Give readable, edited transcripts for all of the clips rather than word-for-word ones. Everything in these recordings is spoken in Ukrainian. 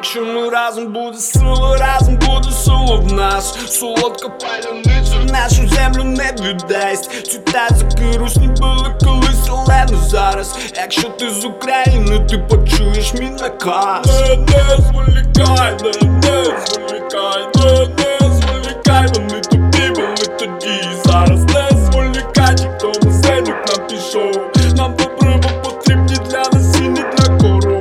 Якщо ми разом, буде сила, разом буде сила в нас. Солодка паляниця в нашу землю не віддасть. Цвіта за русні були колись, але не зараз. Якщо ти з України, ти почуєш мій наказ. Не зволікай, не зволікай, не зволікай. Вони тобі були тоді і зараз. Не зволікай, ті, хто на землю к нам пішов. Нам добриво потрібні для нас і не для коров.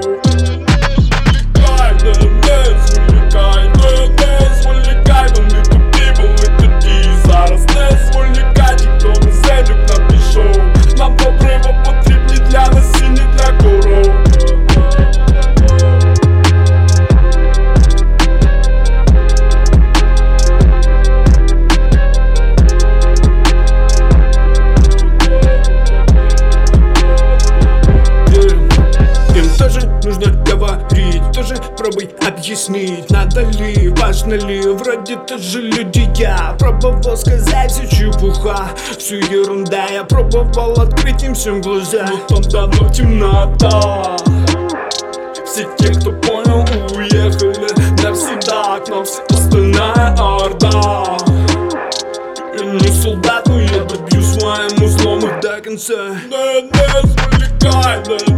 Не зволікай, не зволікай. Вони тобі були тоді і зараз. Не зволікай, ті, хто на землю к нам пішов. Нам добриво потрібні для нас і не для коров. Нужно говорить, тоже пробуй объяснить. Надо ли, важно ли, вроде тоже люди. Я пробовал сказать всю чепуха, всю ерунда. Я пробовал открыть им всем глаза, но там давно темнота. Все те, кто понял, уехали навсегда. К нам вся остальная орда. Я не солдат, но я добью своим узлом их до конца. Не зволікай,